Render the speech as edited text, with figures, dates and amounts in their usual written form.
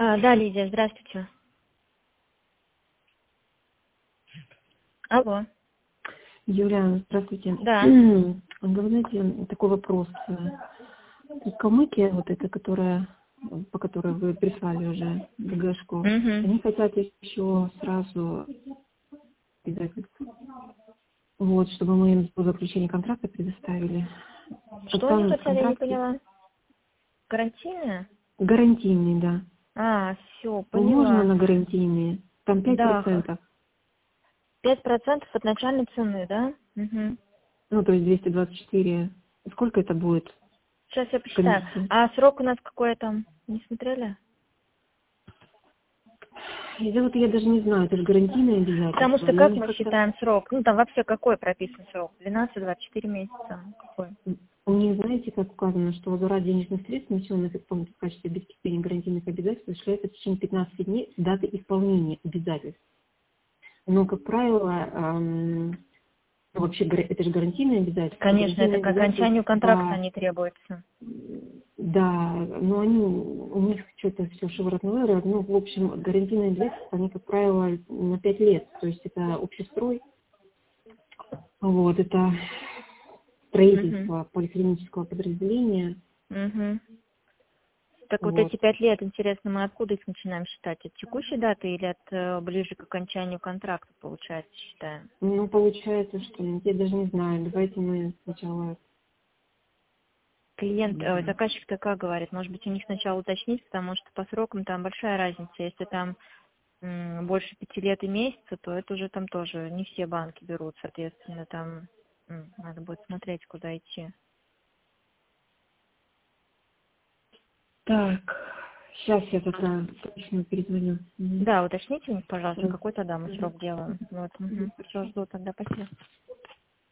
Да, Лидия, здравствуйте. Алло. Юлия, здравствуйте. Да. Вы знаете, такой вопрос. Калмыкия, вот эта, по которой вы прислали уже ГГшку, Угу. они хотят еще сразу обязательства. Вот, чтобы мы им по заключению контракта предоставили. Что они Там в хотели, я не контракте поняла? Гарантийная? гарантийный, да. Все, Ну, можно поняла. на гарантийные. Там Да, 5%. 5% от начальной цены, да? Угу. Ну, то есть 224. Сколько это будет? Сейчас я посчитаю. Комиссия. А срок у нас какой там? Не смотрели? Я даже не знаю, это же гарантийное Потому обязательство. что Но как они мы как-то... считаем срок? Ну, там вообще какой прописан срок? 12-24 месяца. Какой? У них, знаете, как указано, что возврат денежных средств, внесенных в качестве обеспечения гарантийных обязательств, осуществляется в течение 15 дней с даты исполнения обязательств. Но, как правило, вообще это же гарантийное обязательство. Конечно, это Гарантийное к окончанию контракта обязательство, не требуется. да, но у них что-то все шиворот-наворот. Ну, в общем, гарантийные обязательства, они, как правило, на 5 лет. То есть это общий строй, вот, это Угу. строительство поликлинического подразделения. Угу. Так вот Вот. эти 5 лет, интересно, мы откуда их начинаем считать? От текущей даты или от ближе к окончанию контракта, получается, считаем? Ну, получается, что я даже не знаю. Давайте мы сначала... Заказчик-то как говорит? Может быть, у них сначала уточнить, потому что по срокам там большая разница. Если там больше 5 лет и месяца, то это уже там тоже не все банки берут, соответственно, там надо будет смотреть, куда идти. Так, сейчас я тогда точно перезвоню. Мгм. Да, уточните у них, пожалуйста, Хорошо. какой тогда мы срок делаем. Вот, все, жду тогда, спасибо.